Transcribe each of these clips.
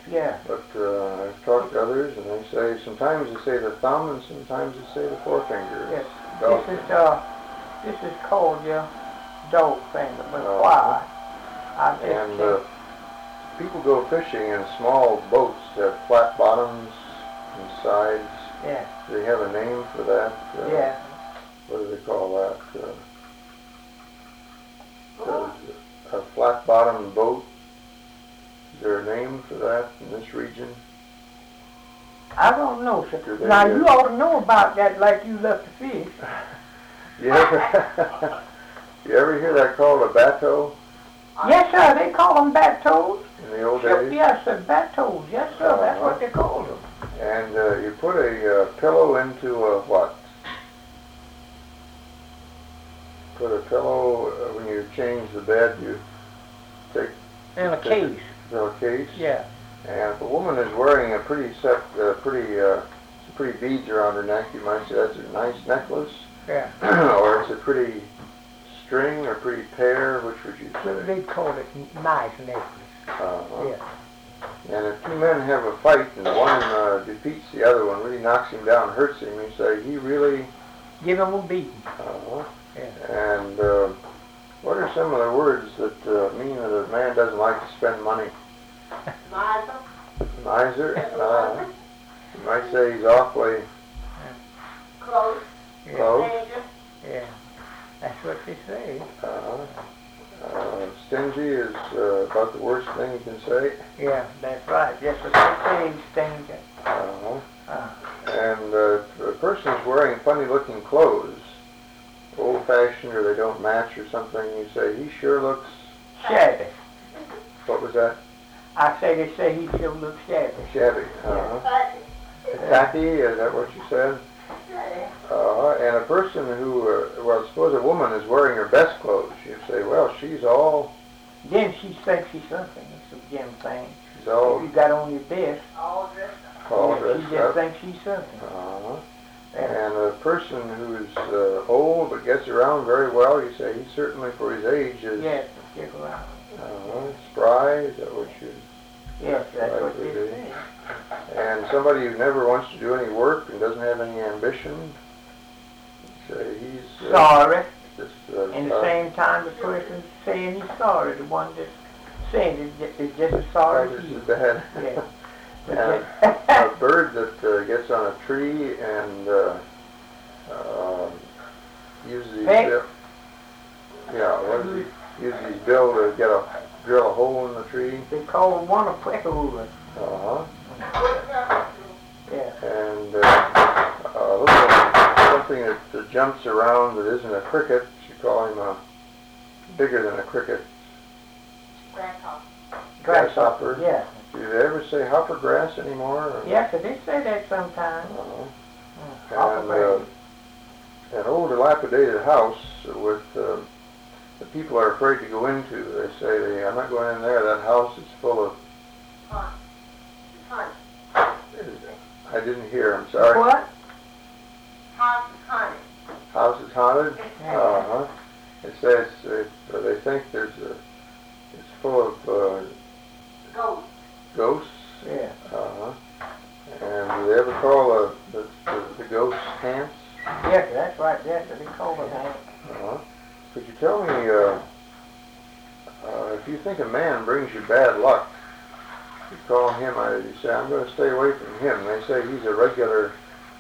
Yeah. But I've talked to others, and they say sometimes they say the thumb, and sometimes they say the forefinger. Yes. Dog This is called your dog finger, but why? And people go fishing in small boats that have flat bottoms and sides. Yeah. Do they have a name for that? Yeah. What do they call that? A flat bottom boat. Is there a name for that in this region? I don't know, sir. Now, you ought to know about that like you love to fish. You ever hear that called a bateau? Yes, sir. They call them bateaus. In the old days? Yes, sir. Bateaus. Yes, sir. That's what they call them. And you put a pillow into a what? Put a pillow, when you change the bed, you take... In a case. In a case? Yeah. And if a woman is wearing a pretty beads around her neck, you might say that's a nice necklace. Yeah. Or it's a pretty string or pretty pair, which would you say? They call it nice necklace. Yeah. And if two men have a fight and one defeats the other one, really knocks him down, hurts him, you say, he really... Give him a beating. Yeah. And what are some of the words that mean that a man doesn't like to spend money? Miser. Miser? You might say he's awfully... Close. Close. Yeah. That's what they say. Stingy is about the worst thing you can say. Yeah, that's right. That's what they say, stingy. And if a person is wearing funny-looking clothes, old-fashioned or they don't match or something, you say, he sure looks... Shabby. What was that? They say he sure looks shabby. Shabby. Tacky, is that what you said? And a person who, suppose a woman is wearing her best clothes, you say, well, she's all... Then she thinks she's something. It's a Jim thing. She's all... If you got on your best. All dressed up. All dressed she just thinks she's something. And a person who's old but gets around very well, you say, he certainly for his age is... Yes, get around. Spry, is that what you... Yes, that's what they say. And somebody who never wants to do any work and doesn't have any ambition, say he's... sorry. Just, and the same time the person saying he's sorry, the one that's saying is just as sorry as you. Bad. Yeah. And a bird that gets on a tree and uses his bill. Yeah, what does he use his bill to drill a hole in the tree? They call one a peckerwood. Yeah. And something that jumps around that isn't a cricket, you call him bigger than a cricket. Grasshopper. Yeah. Do they ever say hoppergrass anymore? Or? Yes, they say that sometimes. And an old dilapidated house with the people are afraid to go into. They say, I'm not going in there. That house is full of... Honey. I didn't hear. I'm sorry. What? House is haunted. House is haunted? It says they think it's full of Ghosts. ghosts. Yeah. And do they ever call the ghosts hants? Yes, that's right. Yes, they call them hants. Could you tell me if you think a man brings you bad luck, you call him, you say, I'm going to stay away from him. They say he's a regular...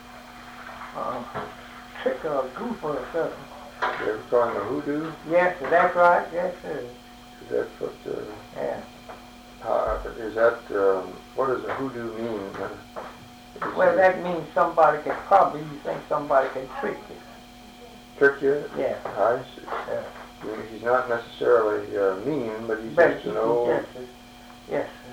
trick or a goof or something. You ever call him a hoodoo? Yes, that's right. Yes, sir. Is that what... Yeah. What does a hoodoo mean? Well, that means somebody can probably, you think somebody can trick you. Trick you? Yeah. I see. Yeah. He's not necessarily mean, but he's just an old... Yes.